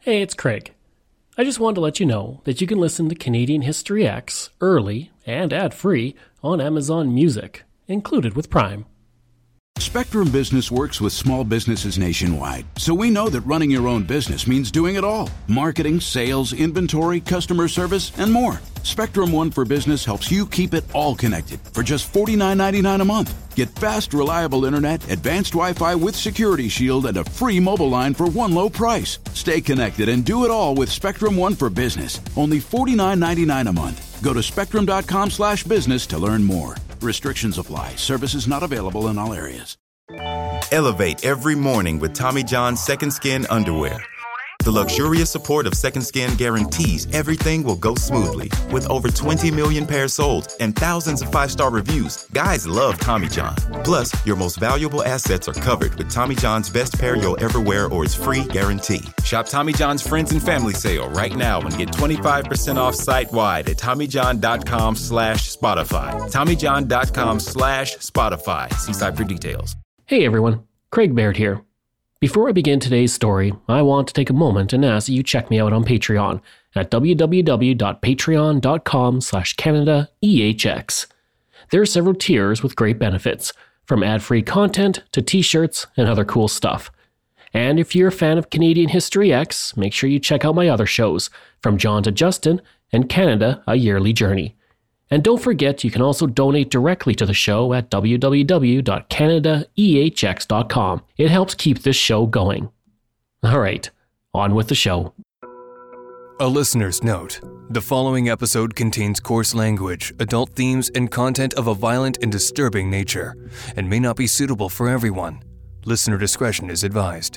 Hey, it's Craig. I just wanted to let you know that you can listen to Canadian History X early and ad-free on Amazon Music, included with Prime. Spectrum Business works with small businesses nationwide, so we know that running your own business means doing it all. Marketing, sales, inventory, customer service, and more. Spectrum One for Business helps you keep it all connected for just $49.99 a month. Get fast, reliable internet, advanced Wi-Fi with Security Shield, and a free mobile line for one low price. Stay connected and do it all with Spectrum One for Business. Only $49.99 a month. Go to spectrum.com/business to learn more. Restrictions apply. Services not available in all areas. Elevate every morning with Tommy John's Second Skin underwear. The luxurious support of Second Skin guarantees everything will go smoothly. With over 20 million pairs sold and thousands of 5-star reviews, guys love Tommy John. Plus, your most valuable assets are covered with Tommy John's best pair you'll ever wear or its free guarantee. Shop Tommy John's Friends and Family Sale right now and get 25% off site-wide at TommyJohn.com/Spotify. TommyJohn.com/Spotify. See site for details. Hey everyone, Craig Baird here. Before I begin today's story, I want to take a moment and ask that you check me out on Patreon at www.patreon.com/CanadaEHX. There are several tiers with great benefits, from ad-free content to t-shirts and other cool stuff. And if you're a fan of Canadian History X, make sure you check out my other shows, From John to Justin and Canada, A Yearly Journey. And don't forget, you can also donate directly to the show at www.canadaehx.com. It helps keep this show going. All right, on with the show. A listener's note. The following episode contains coarse language, adult themes, and content of a violent and disturbing nature, and may not be suitable for everyone. Listener discretion is advised.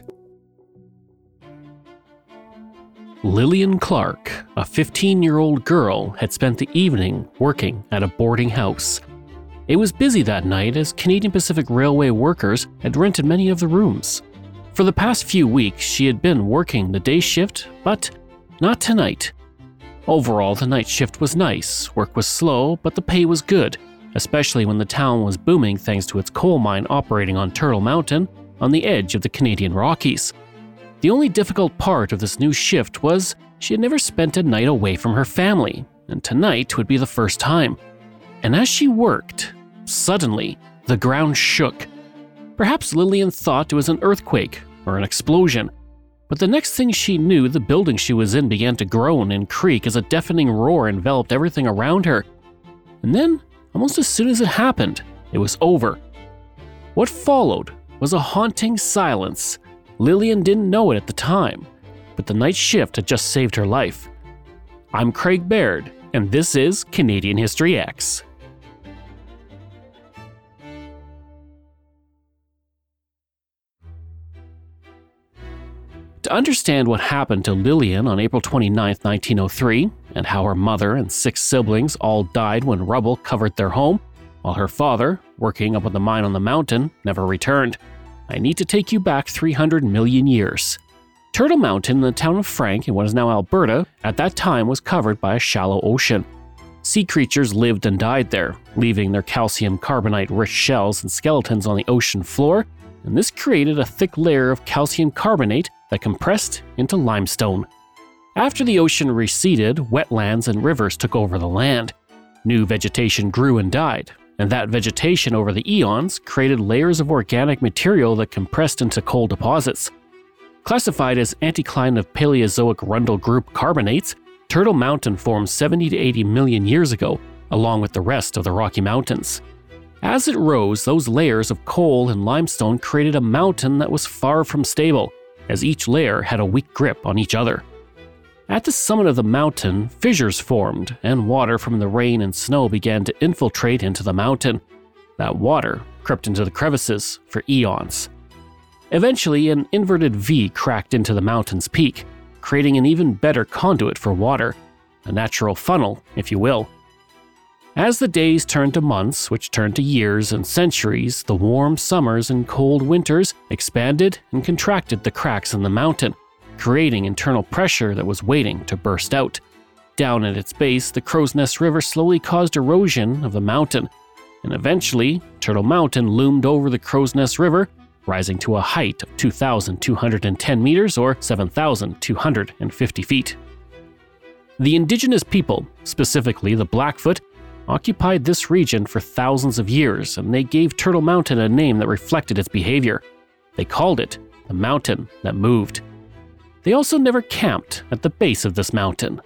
Lillian Clark, a 15-year-old girl, had spent the evening working at a boarding house. It was busy that night as Canadian Pacific Railway workers had rented many of the rooms. For the past few weeks, she had been working the day shift, but not tonight. Overall, the night shift was nice, work was slow, but the pay was good, especially when the town was booming thanks to its coal mine operating on Turtle Mountain on the edge of the Canadian Rockies. The only difficult part of this new shift was she had never spent a night away from her family, and tonight would be the first time. And as she worked, suddenly, the ground shook. Perhaps Lillian thought it was an earthquake or an explosion, but the next thing she knew, the building she was in began to groan and creak as a deafening roar enveloped everything around her. And then, almost as soon as it happened, it was over. What followed was a haunting silence. Lillian didn't know it at the time, but the night shift had just saved her life. I'm Craig Baird, and this is Canadian History X. To understand what happened to Lillian on April 29, 1903, and how her mother and 6 siblings all died when rubble covered their home, while her father, working up at the mine on the mountain, never returned, I need to take you back 300 million years. Turtle Mountain in the town of Frank in what is now Alberta at that time was covered by a shallow ocean. Sea creatures lived and died there, leaving their calcium carbonate-rich shells and skeletons on the ocean floor, and this created a thick layer of calcium carbonate that compressed into limestone. After the ocean receded, wetlands and rivers took over the land. New vegetation grew and died, and that vegetation over the eons created layers of organic material that compressed into coal deposits. Classified as anticline of Paleozoic Rundle Group carbonates, Turtle Mountain formed 70 to 80 million years ago, along with the rest of the Rocky Mountains. As it rose, those layers of coal and limestone created a mountain that was far from stable, as each layer had a weak grip on each other. At the summit of the mountain, fissures formed, and water from the rain and snow began to infiltrate into the mountain. That water crept into the crevices for eons. Eventually, an inverted V cracked into the mountain's peak, creating an even better conduit for water, a natural funnel, if you will. As the days turned to months, which turned to years and centuries, the warm summers and cold winters expanded and contracted the cracks in the mountain, creating internal pressure that was waiting to burst out. Down at its base, the Crow's Nest River slowly caused erosion of the mountain, and eventually, Turtle Mountain loomed over the Crow's Nest River, rising to a height of 2,210 meters or 7,250 feet. The indigenous people, specifically the Blackfoot, occupied this region for thousands of years, and they gave Turtle Mountain a name that reflected its behavior. They called it the mountain that moved. They also never camped at the base of this mountain.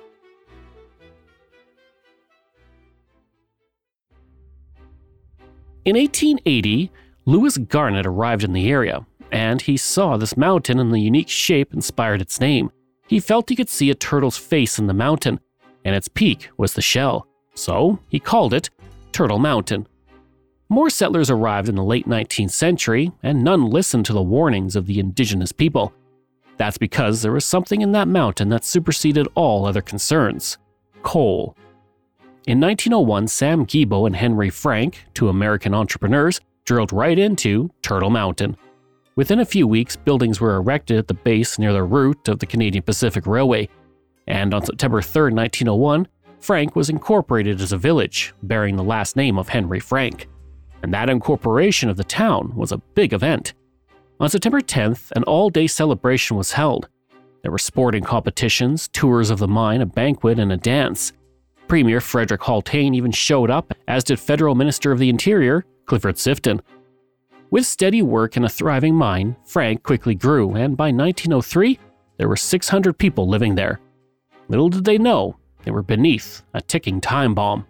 In 1880, Lewis Garnett arrived in the area, and he saw this mountain and the unique shape inspired its name. He felt he could see a turtle's face in the mountain, and its peak was the shell. So he called it Turtle Mountain. More settlers arrived in the late 19th century, and none listened to the warnings of the indigenous people. That's because there was something in that mountain that superseded all other concerns: coal. In 1901, Sam Guibo and Henry Frank, two American entrepreneurs, drilled right into Turtle Mountain. Within a few weeks, buildings were erected at the base near the route of the Canadian Pacific Railway, and on September 3, 1901, Frank was incorporated as a village, bearing the last name of Henry Frank. And that incorporation of the town was a big event. On September 10th, an all-day celebration was held. There were sporting competitions, tours of the mine, a banquet, and a dance. Premier Frederick Haltain even showed up, as did Federal Minister of the Interior, Clifford Sifton. With steady work and a thriving mine, Frank quickly grew, and by 1903, there were 600 people living there. Little did they know, they were beneath a ticking time bomb.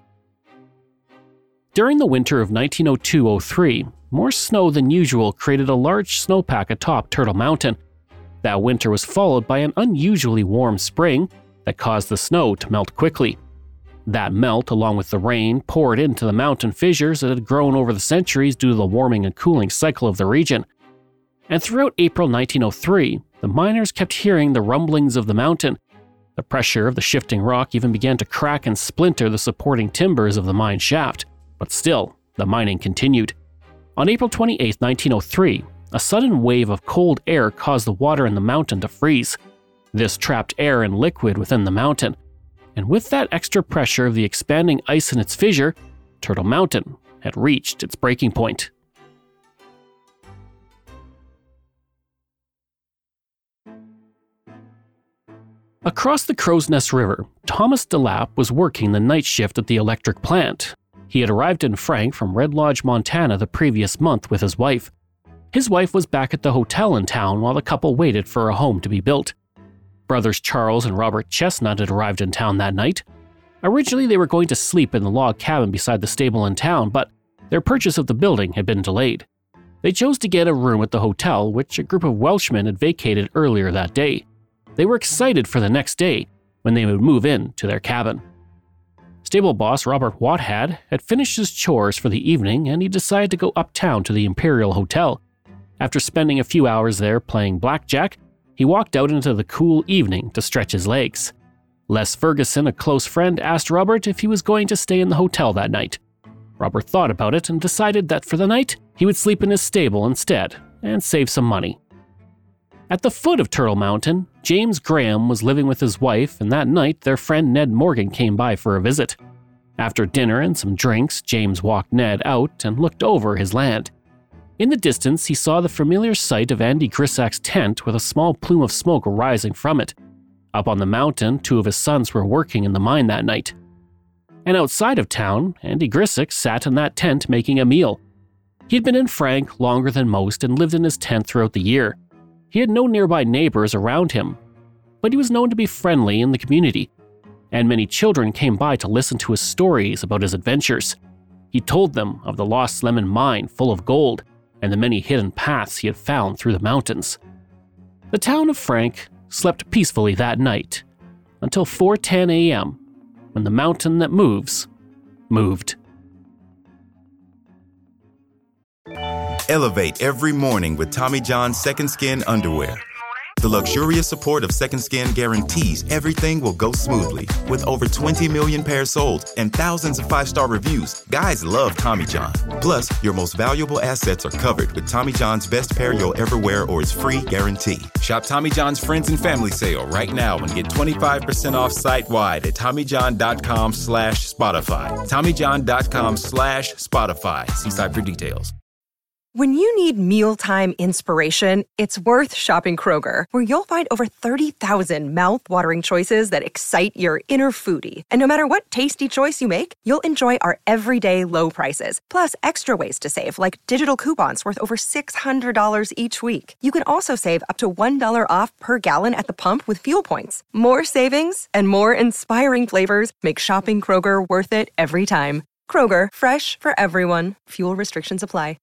During the winter of 1902-03, more snow than usual created a large snowpack atop Turtle Mountain. That winter was followed by an unusually warm spring that caused the snow to melt quickly. That melt, along with the rain, poured into the mountain fissures that had grown over the centuries due to the warming and cooling cycle of the region. And throughout April 1903, the miners kept hearing the rumblings of the mountain. The pressure of the shifting rock even began to crack and splinter the supporting timbers of the mine shaft. But still, the mining continued. On April 28, 1903, a sudden wave of cold air caused the water in the mountain to freeze. This trapped air and liquid within the mountain. And with that extra pressure of the expanding ice in its fissure, Turtle Mountain had reached its breaking point. Across the Crow's Nest River, Thomas DeLapp was working the night shift at the electric plant. He had arrived in Frank from Red Lodge, Montana the previous month with his wife. His wife was back at the hotel in town while the couple waited for a home to be built. Brothers Charles and Robert Chestnut had arrived in town that night. Originally, they were going to sleep in the log cabin beside the stable in town, but their purchase of the building had been delayed. They chose to get a room at the hotel, which a group of Welshmen had vacated earlier that day. They were excited for the next day, when they would move in to their cabin. Stable boss Robert Wathad had finished his chores for the evening, and he decided to go uptown to the Imperial Hotel. After spending a few hours there playing blackjack, he walked out into the cool evening to stretch his legs. Les Ferguson, a close friend, asked Robert if he was going to stay in the hotel that night. Robert thought about it and decided that for the night, he would sleep in his stable instead and save some money. At the foot of Turtle Mountain, James Graham was living with his wife, and that night their friend Ned Morgan came by for a visit. After dinner and some drinks, James walked Ned out and looked over his land. In the distance, he saw the familiar sight of Andy Grissack's tent with a small plume of smoke rising from it. Up on the mountain, two of his sons were working in the mine that night. And outside of town, Andy Grissack sat in that tent making a meal. He had been in Frank longer than most and lived in his tent throughout the year. He had no nearby neighbors around him, but he was known to be friendly in the community, and many children came by to listen to his stories about his adventures. He told them of the Lost Lemon mine full of gold and the many hidden paths he had found through the mountains. The town of Frank slept peacefully that night until 4:10 a.m., when the mountain that moves moved. Elevate every morning with Tommy John's Second Skin underwear. The luxurious support of Second Skin guarantees everything will go smoothly. With over 20 million pairs sold and thousands of 5-star reviews, guys love Tommy John. Plus, your most valuable assets are covered with Tommy John's best pair you'll ever wear or its free guarantee. Shop Tommy John's Friends and Family Sale right now and get 25% off site-wide at TommyJohn.com/Spotify. TommyJohn.com/Spotify. See site for details. When you need mealtime inspiration, it's worth shopping Kroger, where you'll find over 30,000 mouth-watering choices that excite your inner foodie. And no matter what tasty choice you make, you'll enjoy our everyday low prices, plus extra ways to save, like digital coupons worth over $600 each week. You can also save up to $1 off per gallon at the pump with fuel points. More savings and more inspiring flavors make shopping Kroger worth it every time. Kroger, fresh for everyone. Fuel restrictions apply.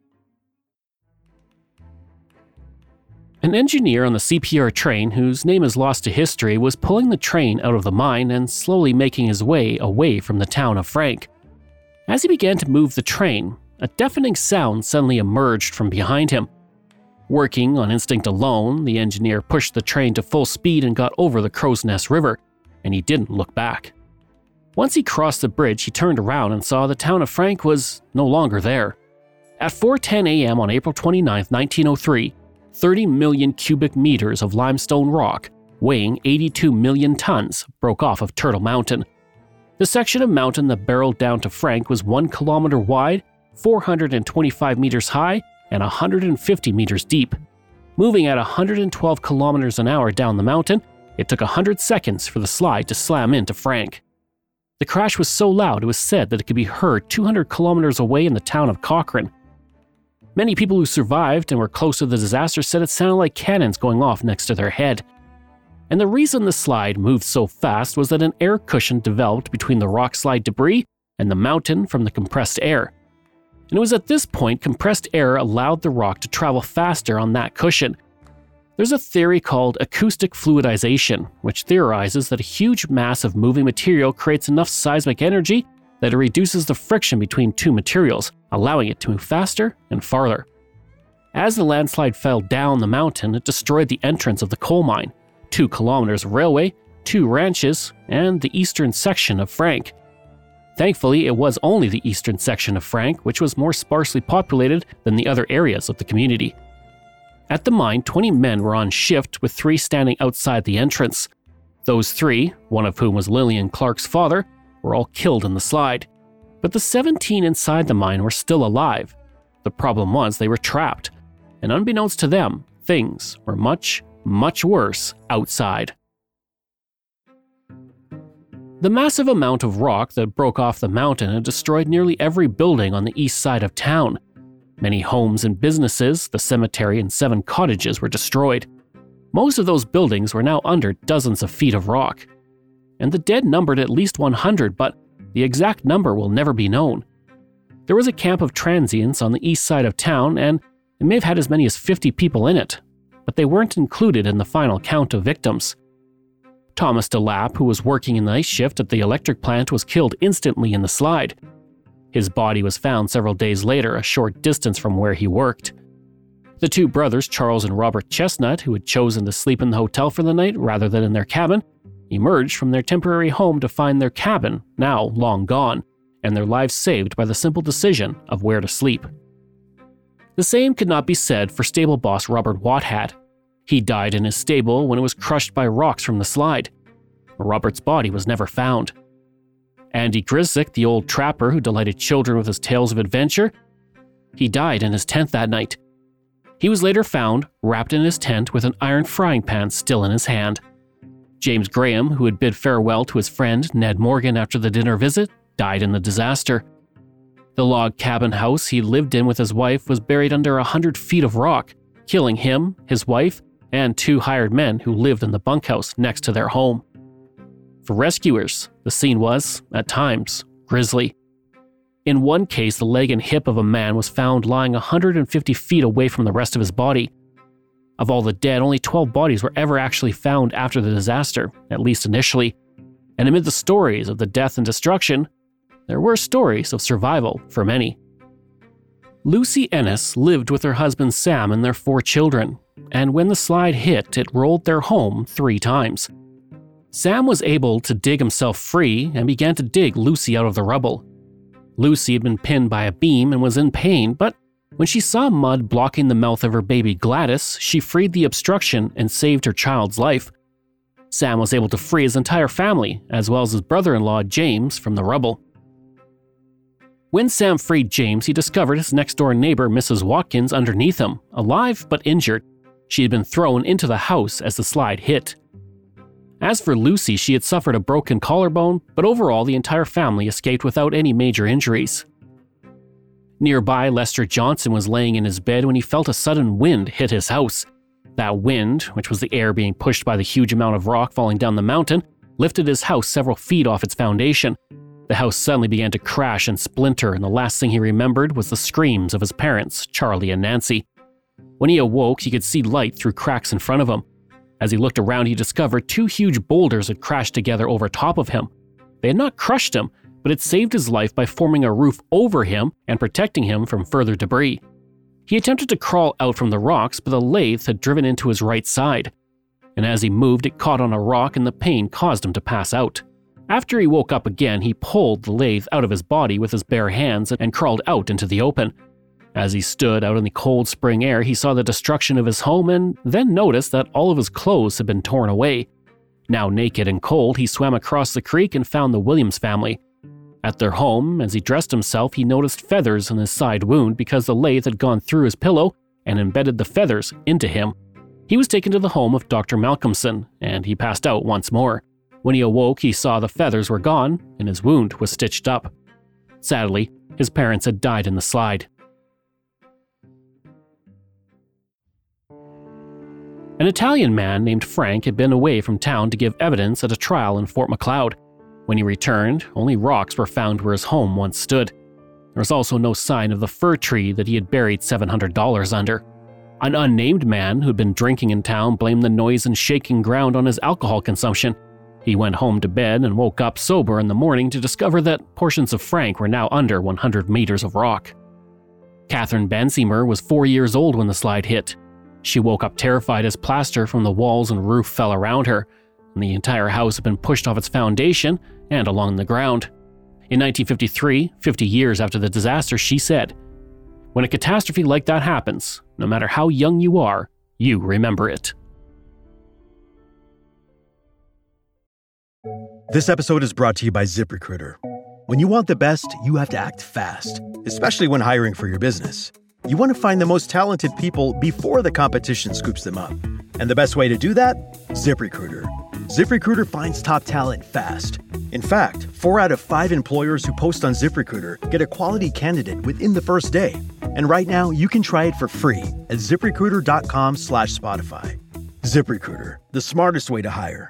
An engineer on the CPR train, whose name is lost to history, was pulling the train out of the mine and slowly making his way away from the town of Frank. As he began to move the train, a deafening sound suddenly emerged from behind him. Working on instinct alone, the engineer pushed the train to full speed and got over the Crow's Nest River, and he didn't look back. Once he crossed the bridge, he turned around and saw the town of Frank was no longer there. At 4:10 a.m. on April 29, 1903, 30 million cubic meters of limestone rock, weighing 82 million tons, broke off of Turtle Mountain. The section of mountain that barreled down to Frank was 1 kilometer wide, 425 meters high, and 150 meters deep. Moving at 112 kilometers an hour down the mountain, it took 100 seconds for the slide to slam into Frank. The crash was so loud it was said that it could be heard 200 kilometers away in the town of Cochrane. Many people who survived and were close to the disaster said it sounded like cannons going off next to their head. And the reason the slide moved so fast was that an air cushion developed between the rock slide debris and the mountain from the compressed air. And it was at this point compressed air allowed the rock to travel faster on that cushion. There's a theory called acoustic fluidization, which theorizes that a huge mass of moving material creates enough seismic energy that it reduces the friction between two materials, allowing it to move faster and farther. As the landslide fell down the mountain, it destroyed the entrance of the coal mine, 2 kilometers of railway, 2 ranches, and the eastern section of Frank. Thankfully, it was only the eastern section of Frank, which was more sparsely populated than the other areas of the community. At the mine, 20 men were on shift, with 3 standing outside the entrance. Those 3, one of whom was Lillian Clark's father, were all killed in the slide. But the 17 inside the mine were still alive. The problem was they were trapped, and unbeknownst to them, things were much, much worse outside. The massive amount of rock that broke off the mountain had destroyed nearly every building on the east side of town. Many homes and businesses, the cemetery, and 7 cottages were destroyed. Most of those buildings were now under dozens of feet of rock. And the dead numbered at least 100, but the exact number will never be known. There was a camp of transients on the east side of town, and it may have had as many as 50 people in it, but they weren't included in the final count of victims. Thomas DeLapp, who was working in the night shift at the electric plant, was killed instantly in the slide. His body was found several days later, a short distance from where he worked. The 2 brothers, Charles and Robert Chestnut, who had chosen to sleep in the hotel for the night rather than in their cabin, emerged from their temporary home to find their cabin, now long gone, and their lives saved by the simple decision of where to sleep. The same could not be said for stable boss Robert Watthad. He died in his stable when it was crushed by rocks from the slide. Robert's body was never found. Andy Gryzik, the old trapper who delighted children with his tales of adventure, he died in his tent that night. He was later found wrapped in his tent with an iron frying pan still in his hand. James Graham, who had bid farewell to his friend Ned Morgan after the dinner visit, died in the disaster. The log cabin house he lived in with his wife was buried under 100 feet of rock, killing him, his wife, and 2 hired men who lived in the bunkhouse next to their home. For rescuers, the scene was, at times, grisly. In one case, the leg and hip of a man was found lying 150 feet away from the rest of his body. Of all the dead, only 12 bodies were ever actually found after the disaster, at least initially. And amid the stories of the death and destruction, there were stories of survival for many. Lucy Ennis lived with her husband Sam and their 4 children, and when the slide hit, it rolled their home 3 times. Sam was able to dig himself free and began to dig Lucy out of the rubble. Lucy had been pinned by a beam and was in pain, but when she saw mud blocking the mouth of her baby Gladys, she freed the obstruction and saved her child's life. Sam was able to free his entire family, as well as his brother-in-law James, from the rubble. When Sam freed James, he discovered his next-door neighbor, Mrs. Watkins, underneath him, alive but injured. She had been thrown into the house as the slide hit. As for Lucy, she had suffered a broken collarbone, but overall the entire family escaped without any major injuries. Nearby, Lester Johnson was laying in his bed when he felt a sudden wind hit his house. That wind, which was the air being pushed by the huge amount of rock falling down the mountain, lifted his house several feet off its foundation. The house suddenly began to crash and splinter, and the last thing he remembered was the screams of his parents, Charlie and Nancy. When he awoke, he could see light through cracks in front of him. As he looked around, he discovered 2 huge boulders had crashed together over top of him. They had not crushed him, but it saved his life by forming a roof over him and protecting him from further debris. He attempted to crawl out from the rocks, but the lathe had driven into his right side. And as he moved, it caught on a rock and the pain caused him to pass out. After he woke up again, he pulled the lathe out of his body with his bare hands and crawled out into the open. As he stood out in the cold spring air, he saw the destruction of his home and then noticed that all of his clothes had been torn away. Now naked and cold, he swam across the creek and found the Williams family. At their home, as he dressed himself, he noticed feathers in his side wound because the lathe had gone through his pillow and embedded the feathers into him. He was taken to the home of Dr. Malcolmson, and he passed out once more. When he awoke, he saw the feathers were gone and his wound was stitched up. Sadly, his parents had died in the slide. An Italian man named Frank had been away from town to give evidence at a trial in Fort Macleod. When he returned, only rocks were found where his home once stood. There was also no sign of the fir tree that he had buried $700 under. An unnamed man who'd been drinking in town blamed the noise and shaking ground on his alcohol consumption. He went home to bed and woke up sober in the morning to discover that portions of Frank were now under 100 meters of rock. Catherine Bensimer was 4 years old when the slide hit. She woke up terrified as plaster from the walls and roof fell around her, and the entire house had been pushed off its foundation and along the ground. In 1953, 50 years after the disaster, she said, "When a catastrophe like that happens, no matter how young you are, you remember it." This episode is brought to you by ZipRecruiter. When you want the best, you have to act fast, especially when hiring for your business. You want to find the most talented people before the competition scoops them up. And the best way to do that? ZipRecruiter. ZipRecruiter finds top talent fast. In fact, 4 out of 5 employers who post on ZipRecruiter get a quality candidate within the first day. And right now, you can try it for free at ZipRecruiter.com/Spotify. ZipRecruiter, the smartest way to hire.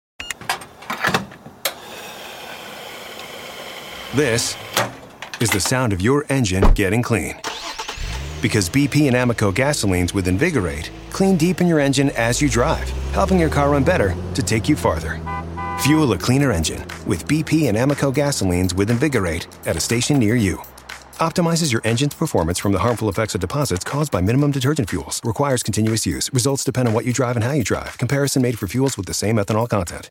This is the sound of your engine getting clean. Because BP and Amoco gasolines with Invigorate clean deep in your engine as you drive, helping your car run better to take you farther. Fuel a cleaner engine with BP and Amoco gasolines with Invigorate at a station near you. Optimizes your engine's performance from the harmful effects of deposits caused by minimum detergent fuels. Requires continuous use. Results depend on what you drive and how you drive. Comparison made for fuels with the same ethanol content.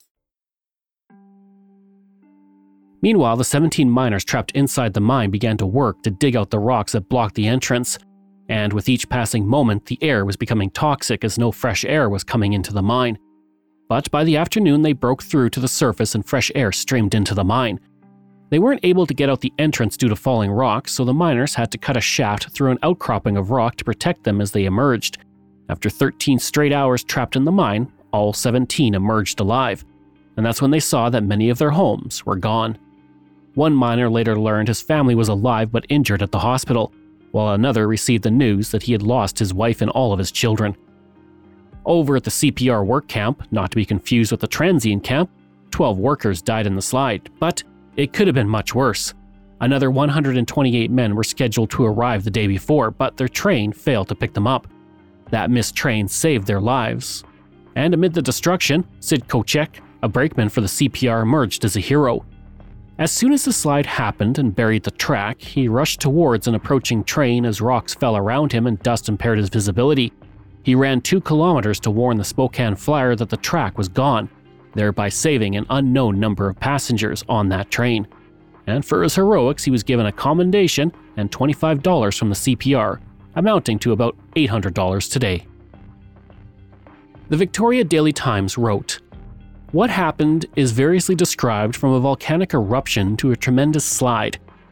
Meanwhile, the 17 miners trapped inside the mine began to work to dig out the rocks that blocked the entrance. And with each passing moment, the air was becoming toxic as no fresh air was coming into the mine. But by the afternoon, they broke through to the surface and fresh air streamed into the mine. They weren't able to get out the entrance due to falling rocks, so the miners had to cut a shaft through an outcropping of rock to protect them as they emerged. After 13 straight hours trapped in the mine, all 17 emerged alive. And that's when they saw that many of their homes were gone. One miner later learned his family was alive but injured at the hospital, while another received the news that he had lost his wife and all of his children. Over at the CPR work camp, not to be confused with the transient camp, 12 workers died in the slide, but it could have been much worse. Another 128 men were scheduled to arrive the day before, but their train failed to pick them up. That missed train saved their lives. And amid the destruction, Sid Kocek, a brakeman for the CPR, emerged as a hero. As soon as the slide happened and buried the track, he rushed towards an approaching train as rocks fell around him and dust impaired his visibility. He ran 2 kilometers to warn the Spokane Flyer that the track was gone, thereby saving an unknown number of passengers on that train. And for his heroics, he was given a commendation and $25 from the CPR, amounting to about $800 today. The Victoria Daily Times wrote, "What happened is variously described from a volcanic eruption to a tremendous slide.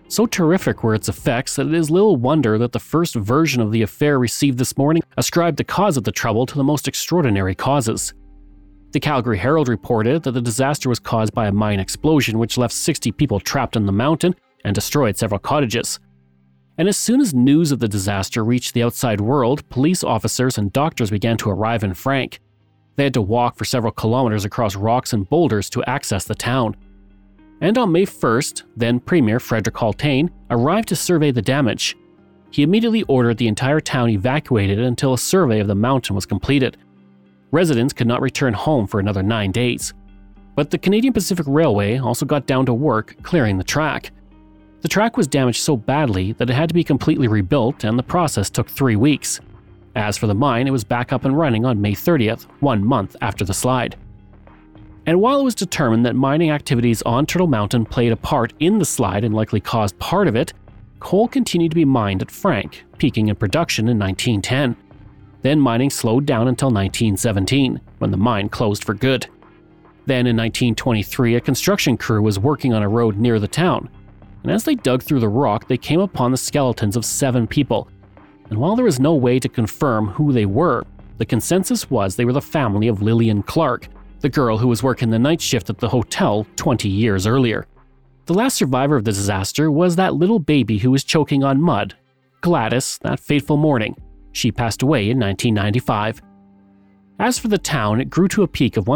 So terrific were its effects that it is little wonder that the first version of the affair received this morning ascribed the cause of the trouble to the most extraordinary causes. The Calgary Herald reported that the disaster was caused by a mine explosion which left 60 people trapped in the mountain and destroyed several cottages. And as soon as news of the disaster reached the outside world, police officers and doctors began to arrive in Frank. They had to walk for several kilometers across rocks and boulders to access the town. And on May 1st, then Premier Frederick Haltain arrived to survey the damage. He immediately ordered the entire town evacuated until a survey of the mountain was completed. Residents could not return home for another 9 days. But the Canadian Pacific Railway also got down to work clearing the track. The track was damaged so badly that it had to be completely rebuilt, and the process took 3 weeks. As for the mine, it was back up and running on May 30th, 1 month after the slide. And while it was determined that mining activities on Turtle Mountain played a part in the slide and likely caused part of it, coal continued to be mined at Frank, peaking in production in 1910. Then mining slowed down until 1917, when the mine closed for good. Then in 1923, a construction crew was working on a road near the town, and as they dug through the rock, they came upon the skeletons of 7 people. And while there was no way to confirm who they were, the consensus was they were the family of Lillian Clark, the girl who was working the night shift at the hotel 20 years earlier. The last survivor of the disaster was that little baby who was choking on mud, Gladys, that fateful morning. She passed away in 1995. As for the town, it grew to a peak of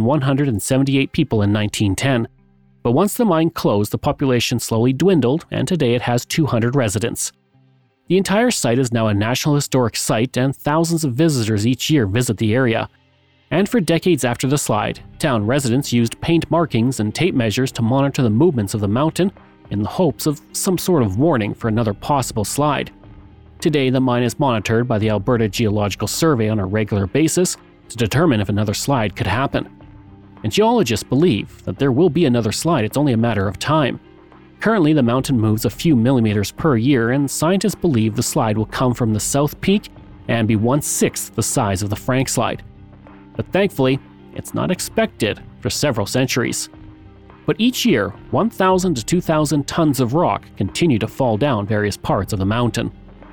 1,178 people in 1910. But once the mine closed, the population slowly dwindled, and today it has 200 residents. The entire site is now a National Historic Site, and thousands of visitors each year visit the area. And for decades after the slide, town residents used paint markings and tape measures to monitor the movements of the mountain in the hopes of some sort of warning for another possible slide. Today, the mine is monitored by the Alberta Geological Survey on a regular basis to determine if another slide could happen. And geologists believe that there will be another slide, it's only a matter of time. Currently, the mountain moves a few millimeters per year, and scientists believe the slide will come from the south peak and be 1/6 the size of the Frank slide. But thankfully, it's not expected for several centuries. But each year, 1,000 to 2,000 tons of rock continue to fall down various parts of the mountain.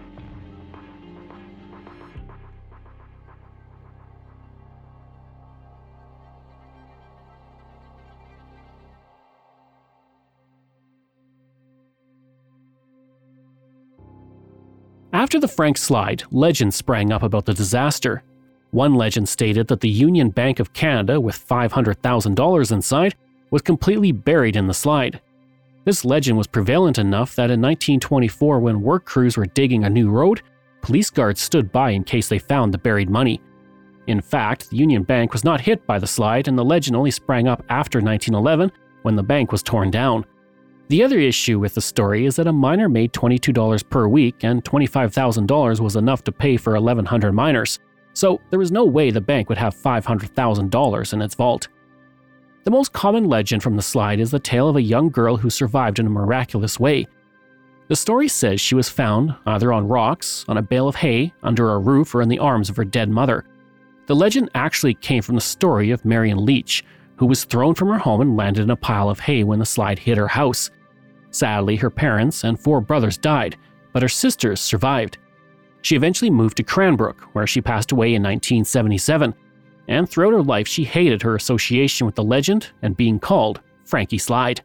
After the Frank slide, legends sprang up about the disaster. One legend stated that the Union Bank of Canada, with $500,000 inside, was completely buried in the slide. This legend was prevalent enough that in 1924, when work crews were digging a new road, police guards stood by in case they found the buried money. In fact, the Union Bank was not hit by the slide, and the legend only sprang up after 1911, when the bank was torn down. The other issue with the story is that a miner made $22 per week, and $25,000 was enough to pay for 1,100 miners. So there was no way the bank would have $500,000 in its vault. The most common legend from the slide is the tale of a young girl who survived in a miraculous way. The story says she was found either on rocks, on a bale of hay, under a roof, or in the arms of her dead mother. The legend actually came from the story of Marion Leach, who was thrown from her home and landed in a pile of hay when the slide hit her house. Sadly, her parents and 4 brothers died, but her sisters survived. She eventually moved to Cranbrook, where she passed away in 1977, and throughout her life she hated her association with the legend and being called Frankie Slide.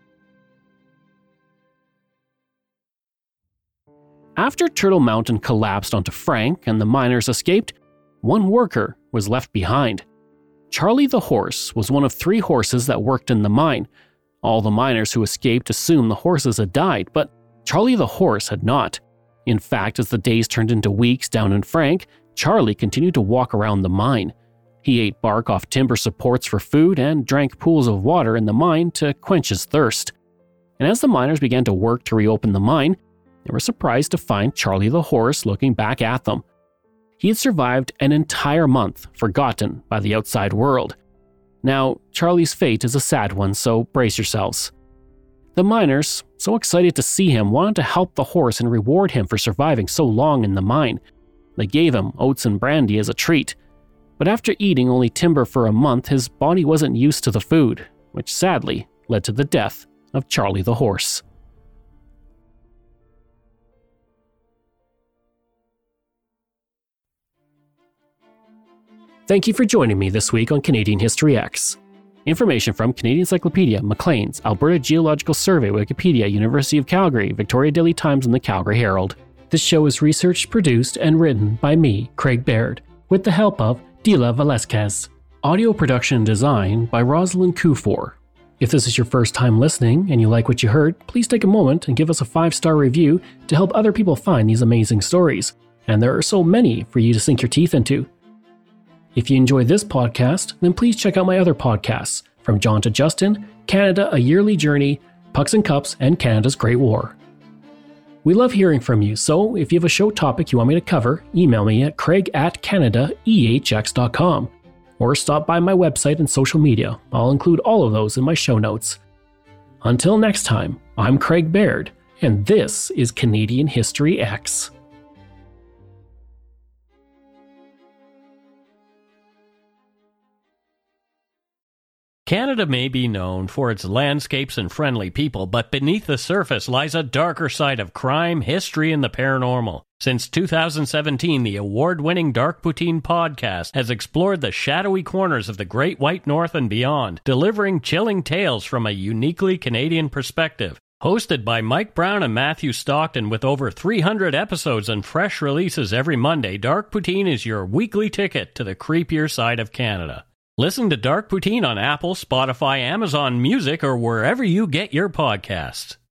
After Turtle Mountain collapsed onto Frank and the miners escaped, one worker was left behind. Charlie the horse was one of 3 horses that worked in the mine. All the miners who escaped assumed the horses had died, but Charlie the horse had not. In fact, as the days turned into weeks down in Frank, Charlie continued to walk around the mine. He ate bark off timber supports for food and drank pools of water in the mine to quench his thirst. And as the miners began to work to reopen the mine, they were surprised to find Charlie the horse looking back at them. He had survived an entire month, forgotten by the outside world. Now, Charlie's fate is a sad one, so brace yourselves. The miners, so excited to see him, wanted to help the horse and reward him for surviving so long in the mine. They gave him oats and brandy as a treat. But after eating only timber for a month, his body wasn't used to the food, which sadly led to the death of Charlie the horse. Thank you for joining me this week on Canadian History X. Information from Canadian Encyclopedia, Maclean's, Alberta Geological Survey, Wikipedia, University of Calgary, Victoria Daily Times, and the Calgary Herald. This show is researched, produced, and written by me, Craig Baird, with the help of Dila Velasquez. Audio production and design by Rosalind Kufor. If this is your first time listening and you like what you heard, please take a moment and give us a 5-star review to help other people find these amazing stories. And there are so many for you to sink your teeth into. If you enjoy this podcast, then please check out my other podcasts, From John to Justin, Canada, A Yearly Journey, Pucks and Cups, and Canada's Great War. We love hearing from you, so if you have a show topic you want me to cover, email me at craig@canadaehx.com, or stop by my website and social media. I'll include all of those in my show notes. Until next time, I'm Craig Baird, and this is Canadian History X. Canada may be known for its landscapes and friendly people, but beneath the surface lies a darker side of crime, history, and the paranormal. Since 2017, the award-winning Dark Poutine podcast has explored the shadowy corners of the Great White North and beyond, delivering chilling tales from a uniquely Canadian perspective. Hosted by Mike Brown and Matthew Stockton with over 300 episodes and fresh releases every Monday, Dark Poutine is your weekly ticket to the creepier side of Canada. Listen to Dark Poutine on Apple, Spotify, Amazon Music, or wherever you get your podcasts.